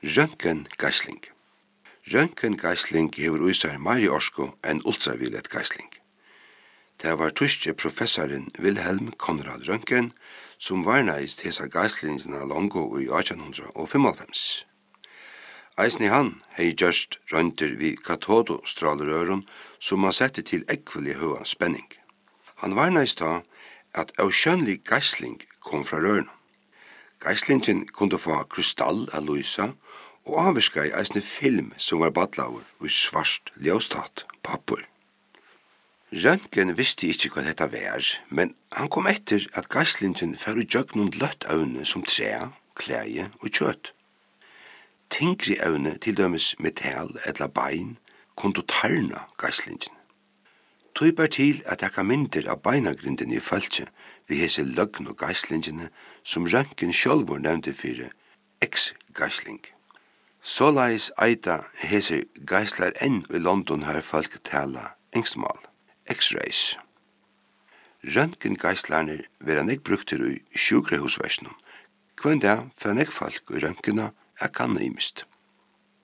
Røntgengeisling. Røntgengeisling hevur í sær meiri orku enn ultraviolett geisling. Det var tyske professoren Wilhelm Conrad Röntgen som varnaðist hesa geislingina longu í 1895. Eisini hann hei gjørst rønter við katodostrålerøren som han sette til ekvelig høa spenning. Han varnaðist ta at avskjønlig geisling kom fra rørene. Geislingen kunde få krystall av lysa og avvirka i eisne film som var badlaur og svart ljóstatt pappur. Röntgen visste ikkje hva dette var, men han kom etter at geislingen fer ut jøgnun løtt evne som tre, klæje og kjøtt. Tingri evne til dømes metall eller bein kunde tarna geislingen. Tøy bar til at ekka myndir av beinagrindin i fölkje vi hese løgn og geislingene som Röntgen sjálfur nevnte fyrir X-geisling. Såleis eita hese geislar enn i London har folk tala engstmal, X-rays. Röntgengeislarnir vera nek bruktir i sjukrahusversnum. Kvann dag fyrir nek folk i röntgena kanna imist.